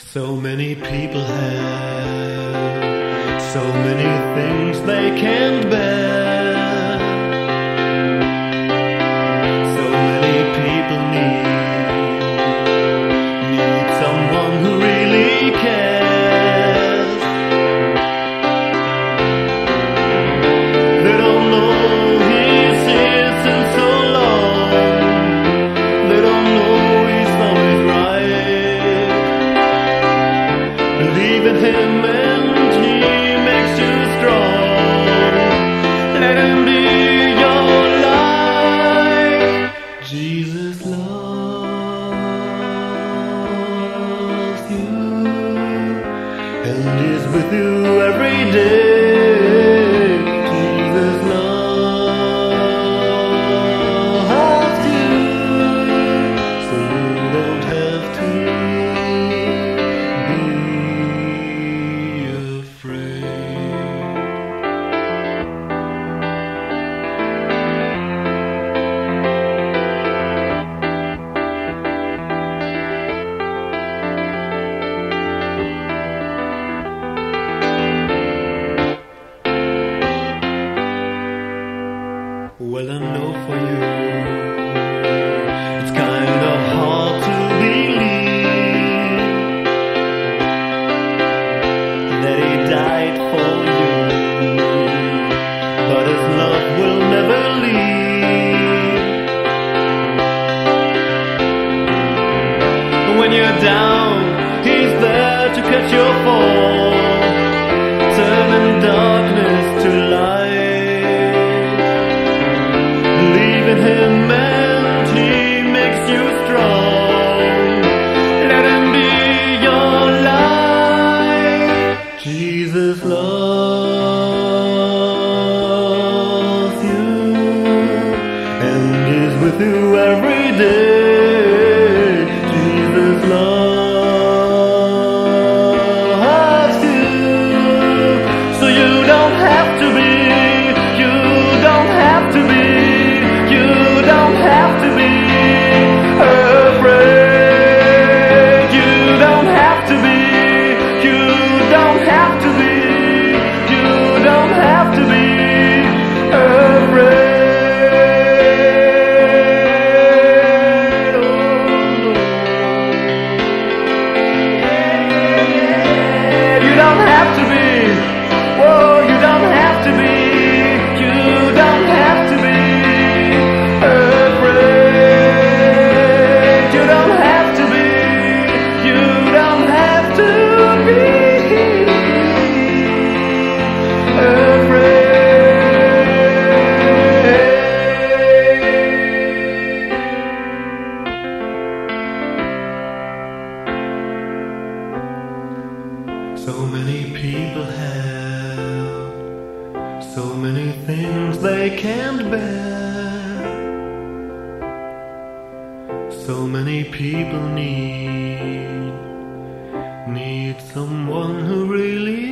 So many people have so many things they can't bear. So many people need someone who really cares. They don't know he's here since so long. They don't know he's always right. Believe in him and he makes you strong. Let him be your life. Jesus loves you and is with you every day. Jesus loves you, so you don't have to be afraid. Well, I know for you it's kind of hard to believe that he died for you, but his love will never leave. When you're down, he's there to catch your fall, turning darkness to light. Believe in him and he makes you strong. Let him be your life. Jesus loves you and is with you every day. Jesus loves you, so you don't have to be, you don't have to be, you don't have to be afraid. You don't have to be, you don't have to be, you don't have to be afraid. Oh, no. You don't have to be, whoa, you don't have to be, you don't have to be afraid. You don't have to be, you don't have to be afraid. So many people have so many things they can't bear. So many people need someone who really